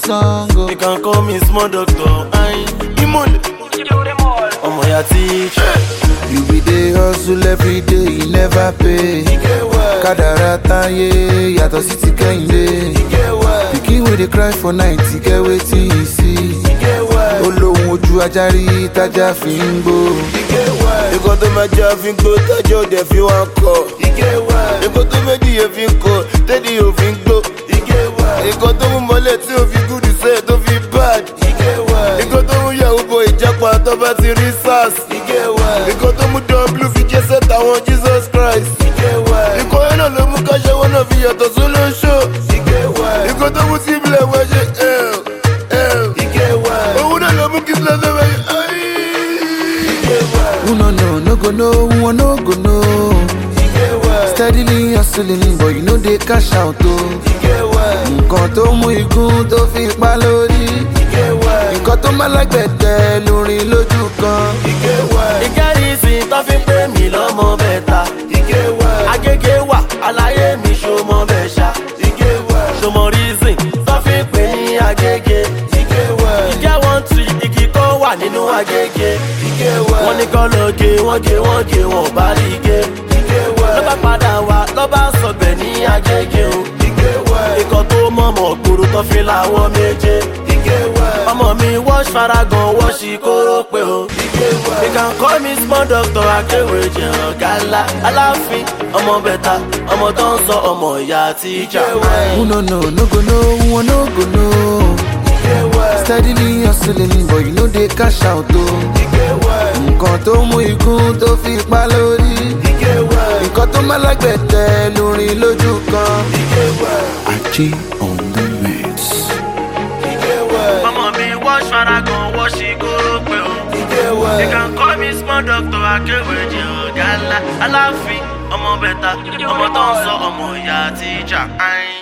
song. Oh. You can call me small doctor. Imole. Ọmọ ya teacher. You be dey hustle every day, you never pay. Kádàrá táyé yàtọ̀ sí ti Kẹ́hìndé. Pikin wey dey cry for night, he get wetin he see. Olóhùn ojú ajá rí tájá fi ń gbó. Nǹkan tó máa jẹ́ àfi ń gbó tájọ́ òde fi wá kọ̀. Nǹkan tó méjì yẹn fi ń kọ̀ tẹ́lẹ̀ yóò fi ń gbó. Nǹkan tó mú mọ́lẹ̀ tí ò fi gúdù sẹ́yìn tó fi bad. Nǹkan tó mú yàwó bo ìjápa tó bá ti rí SARS. Nǹkan tó mú W fi jẹ́ sẹ́ta àwọn Jesus Christ. Nǹkan yẹn náà ló mú káṣẹ́ wọn náà fi yàtọ̀ sólóṣó. Nǹkan tó mú síbílẹ̀ wọ́n ṣe òun náà ló mú kí sílẹ̀ tó wẹ̀ Who no go know, who no go know. Steadily hustling, but you know they cash out though. Nǹkan tó mú igun tó fi pa lórí. Nǹkan tó má lágbẹ̀dẹ lórin lójú kan. Ìkẹ́rìsìn tó fi pé mi lọ́mọ bẹ́ta. Agége wà, aláyé mi ṣomọ bẹ́ ṣá. Ṣomọ reason tó fi pè ní Agége. Ìkẹ́ one tree, igi kan wà nínú Agége. Wọ́n ní kọ́ lọ gé, wọ́n bá rí gé. Ló bá padà wá, ló bá sọ̀bẹ̀ ní Agége o. Ikọ̀ tó mọ̀mọ̀ gbòòrò tó fi láwọ́ méje. Ọmọ mi wash faragan, wash ìkóró pé o. You can call me small doctor, akéwèjì ọ̀gá ńlá. Aláàfin, ọmọ bẹ̀ta, ọmọ tó ń sọ ọmọ ìyá teacher. Who no go know, who no go know. Steadily hustling, but you know they cash out though. Nǹkan tó mú igun tó fi pa lórí. Nǹkan tó má lágbẹ̀dẹ lórin lójú kan. Ajé on the mix. Ọmọ mi wash faragan, wash ìkóró pé o. You can call me small doctor, akéwèjì ọ̀gá ńlá. Aláàfin, ọmọ bẹ̀ta, ọmọ tó ń sọ ọmọ ìyá teacher.